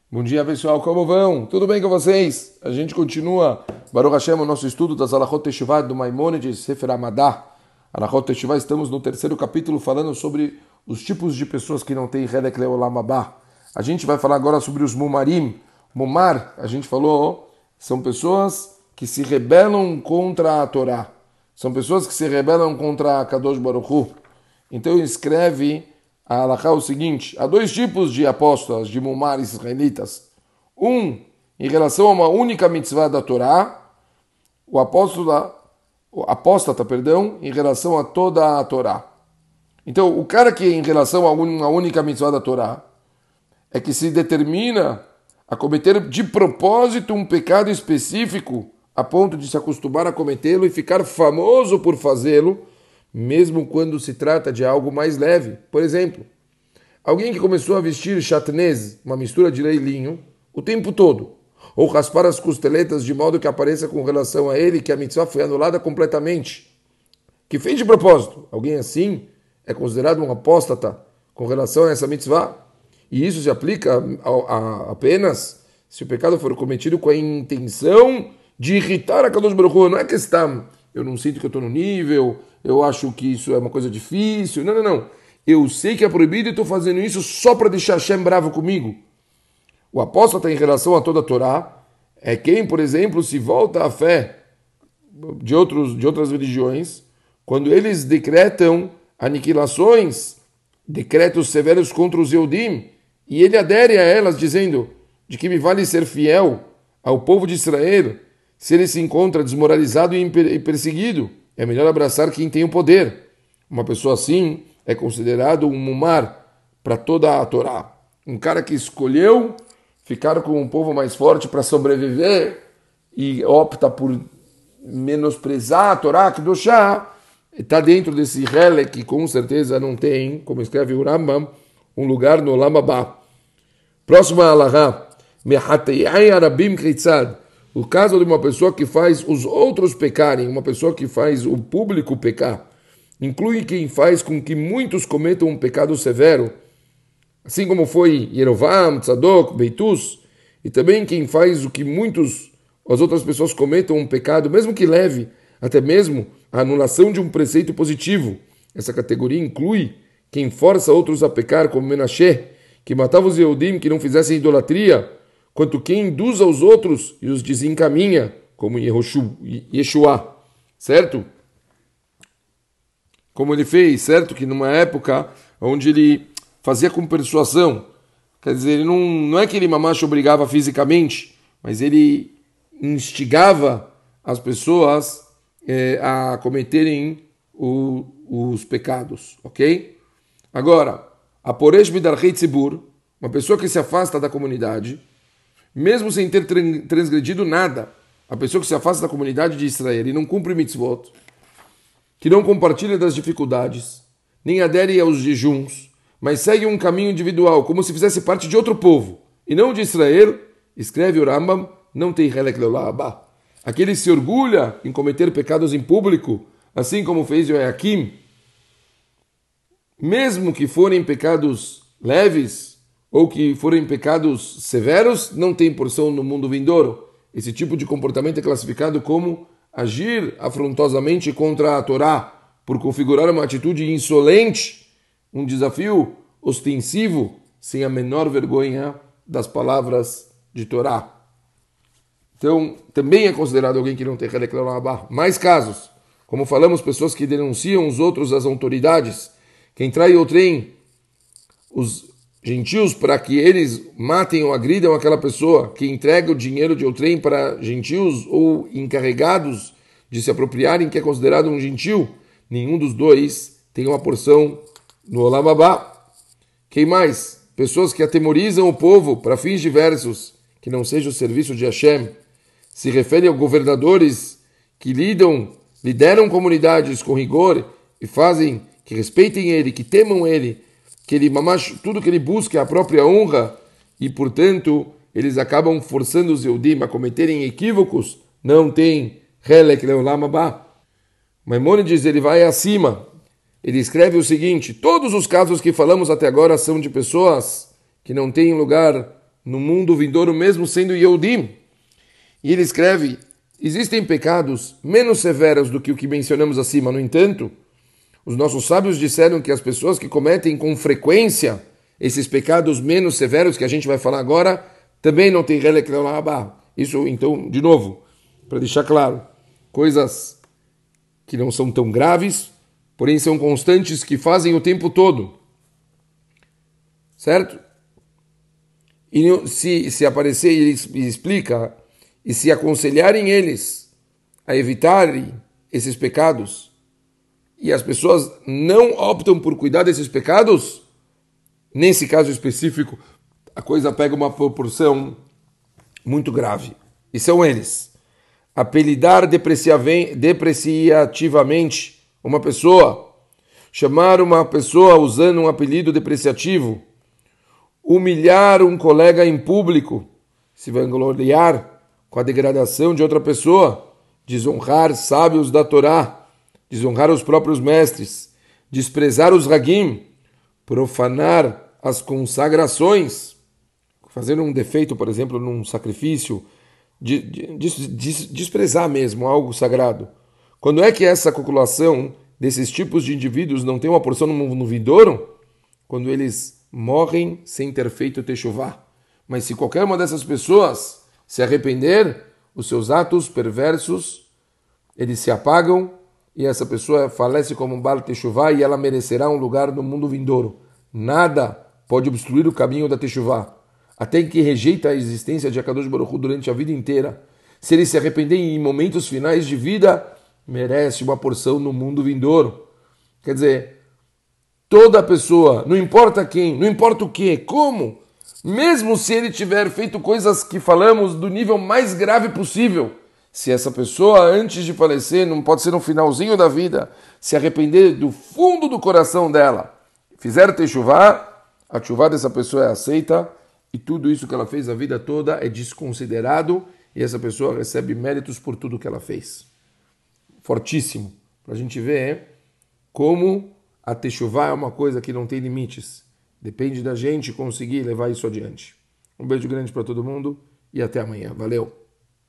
Bom dia, pessoal. Como vão? Tudo bem com vocês? A gente continua, Baruch Hashem, o nosso estudo das Halachot Teshuvah do Maimonides, Sefer Hamadá. Halachot Teshuvah, estamos no terceiro capítulo falando sobre os tipos de pessoas que não têm Helek Leolam Haba. A gente vai falar agora sobre os Mumarim. Mumar, a gente falou, são pessoas que se rebelam contra a Torá. São pessoas que se rebelam contra a Kadosh Baruch Hu. Então escreve a Halachá o seguinte: há dois tipos de apóstolas, de Mumar israelitas. Um, em relação a uma única mitzvah da Torá, o apóstata, em relação a toda a Torá. Então, o cara que em relação a uma única mitzvah da Torá é que se determina a cometer de propósito um pecado específico a ponto de se acostumar a cometê-lo e ficar famoso por fazê-lo, mesmo quando se trata de algo mais leve. Por exemplo, alguém que começou a vestir chatnez, uma mistura de lã e linho, o tempo todo, ou raspar as costeletas de modo que apareça com relação a ele que a mitzvah foi anulada completamente, que fez de propósito. Alguém assim é considerado um apóstata com relação a essa mitzvah. E isso se aplica apenas se o pecado for cometido com a intenção de irritar a Kadosh Baruch Hu. Não é questão, eu não sinto que eu estou no nível, eu acho que isso é uma coisa difícil. Não. Eu sei que é proibido e estou fazendo isso só para deixar Hashem bravo comigo. O apóstata em relação a toda a Torá é quem, por exemplo, se volta à fé de outras religiões, quando eles decretam aniquilações, decretos severos contra os Yehudim, e ele adere a elas dizendo: de que me vale ser fiel ao povo de Israel se ele se encontra desmoralizado e perseguido? É melhor abraçar quem tem o poder. Uma pessoa assim é considerado um mumar para toda a Torá. Um cara que escolheu ficar com um povo mais forte para sobreviver e opta por menosprezar a Torá, que do chá, está dentro desse Helek que com certeza não tem, como escreve o Rambam, um lugar no Olam Haba. Próxima alahá. O caso de uma pessoa que faz os outros pecarem, uma pessoa que faz o público pecar, inclui quem faz com que muitos cometam um pecado severo, assim como foi Yerovam, Tzadok, Beitus, e também quem faz o que as outras pessoas cometam um pecado, mesmo que leve, até mesmo a anulação de um preceito positivo. Essa categoria inclui quem força outros a pecar, como Menashe, que matava os Yehudim que não fizessem idolatria, quanto quem induz aos outros e os desencaminha, como Yeshua, certo? Como ele fez, certo? Que numa época onde ele fazia com persuasão, quer dizer, ele não é que ele mamacho obrigava fisicamente, mas ele instigava as pessoas a cometerem os pecados, ok? Agora, a Poresh Bidarchei Tzibur, uma pessoa que se afasta da comunidade, mesmo sem ter transgredido nada, a pessoa que se afasta da comunidade de Israel e não cumpre mitzvot, que não compartilha das dificuldades, nem adere aos jejuns, mas segue um caminho individual, como se fizesse parte de outro povo, e não de Israel, escreve o Rambam, não tem Helek Leolam Haba. Aquele se orgulha em cometer pecados em público, assim como fez Yoakim, mesmo que forem pecados leves, ou que forem pecados severos, não tem porção no mundo vindouro. Esse tipo de comportamento é classificado como agir afrontosamente contra a Torá, por configurar uma atitude insolente, um desafio ostensivo, sem a menor vergonha das palavras de Torá. Então, também é considerado alguém que não tem Helek Leolam Haba. Mais casos, como falamos, pessoas que denunciam os outros às autoridades, quem trai outrem os gentios para que eles matem ou agridam aquela pessoa, que entrega o dinheiro de outrem para gentios ou encarregados de se apropriarem, que é considerado um gentio, nenhum dos dois tem uma porção no Olam Haba. Quem mais? Pessoas que atemorizam o povo para fins diversos, que não seja o serviço de Hashem. Se refere a governadores que lideram comunidades com rigor e fazem que respeitem ele, que temam ele, que ele tudo que ele busca é a própria honra, e portanto eles acabam forçando os Yehudim a cometerem equívocos. Não tem Helek Leolam Haba. Maimonides, ele vai acima. Ele escreve o seguinte: todos os casos que falamos até agora são de pessoas que não têm lugar no mundo vindouro, mesmo sendo Yehudim. E ele escreve, existem pecados menos severos do que o que mencionamos acima. No entanto, os nossos sábios disseram que as pessoas que cometem com frequência esses pecados menos severos, que a gente vai falar agora, também não tem Helek Leolam Haba. Isso, então, de novo, para deixar claro, coisas que não são tão graves, porém são constantes, que fazem o tempo todo. Certo? E se aparecer e explica, e se aconselharem eles a evitarem esses pecados, e as pessoas não optam por cuidar desses pecados, nesse caso específico, a coisa pega uma proporção muito grave. E são eles: apelidar depreciativamente uma pessoa, chamar uma pessoa usando um apelido depreciativo, humilhar um colega em público, se vangloriar com a degradação de outra pessoa, desonrar sábios da Torá, desonrar os próprios mestres, desprezar os Hagim, profanar as consagrações, fazer um defeito, por exemplo, num sacrifício, desprezar mesmo algo sagrado. Quando é que essa calculação desses tipos de indivíduos não tem uma porção no vindouro? Quando eles morrem sem ter feito techuvá. Mas se qualquer uma dessas pessoas se arrepender, os seus atos perversos, eles se apagam e essa pessoa falece como um Baal techuvá e ela merecerá um lugar no mundo vindouro. Nada pode obstruir o caminho da techuvá. Até que rejeita a existência de Akadosh Baruch Hu durante a vida inteira. Se ele se arrepender em momentos finais de vida, merece uma porção no mundo vindouro. Quer dizer, toda pessoa, não importa quem, não importa o que, como, mesmo se ele tiver feito coisas que falamos do nível mais grave possível, se essa pessoa, antes de falecer, não pode ser no finalzinho da vida, se arrepender do fundo do coração dela, fizer techuvá, a techuvá dessa pessoa é aceita e tudo isso que ela fez a vida toda é desconsiderado e essa pessoa recebe méritos por tudo que ela fez. Fortíssimo. Para a gente ver como a techuvá é uma coisa que não tem limites. Depende da gente conseguir levar isso adiante. Um beijo grande para todo mundo e até amanhã. Valeu!